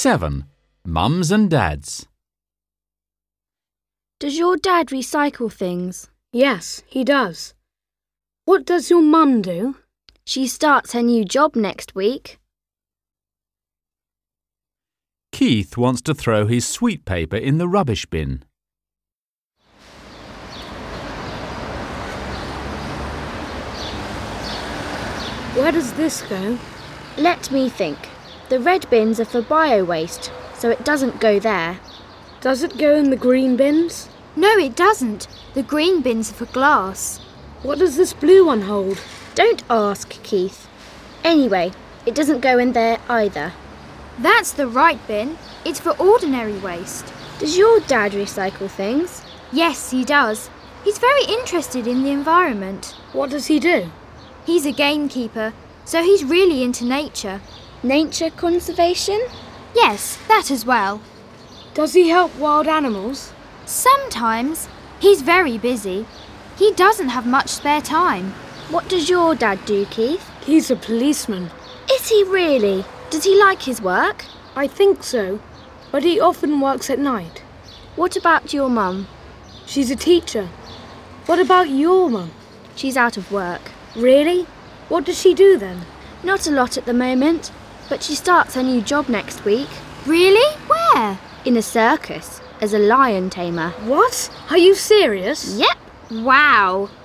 7. Mums and Dads. Does your dad recycle things? Yes, he does. What does your mum do? She starts her new job next week. Keith wants to throw his sweet paper in the rubbish bin. Where does this go? Let me think. The red bins are for bio-waste, so it doesn't go there. Does it go in the green bins? No, it doesn't. The green bins are for glass. What does this blue one hold? Don't ask, Keith. Anyway, it doesn't go in there either. That's the right bin. It's for ordinary waste. Does your dad recycle things? Yes, he does. He's very interested in the environment. What does he do? He's a gamekeeper, so he's really into nature. Nature conservation? Yes, that as well. Does he help wild animals? Sometimes. He's very busy. He doesn't have much spare time. What does your dad do, Keith? He's a policeman. Is he really? Does he like his work? I think so, but he often works at night. What about your mum? She's a teacher. What about your mum? She's out of work. Really? What does she do then? Not a lot at the moment, but she starts her new job next week. Really? Where? In a circus, as a lion tamer. What? Are you serious? Yep. Wow.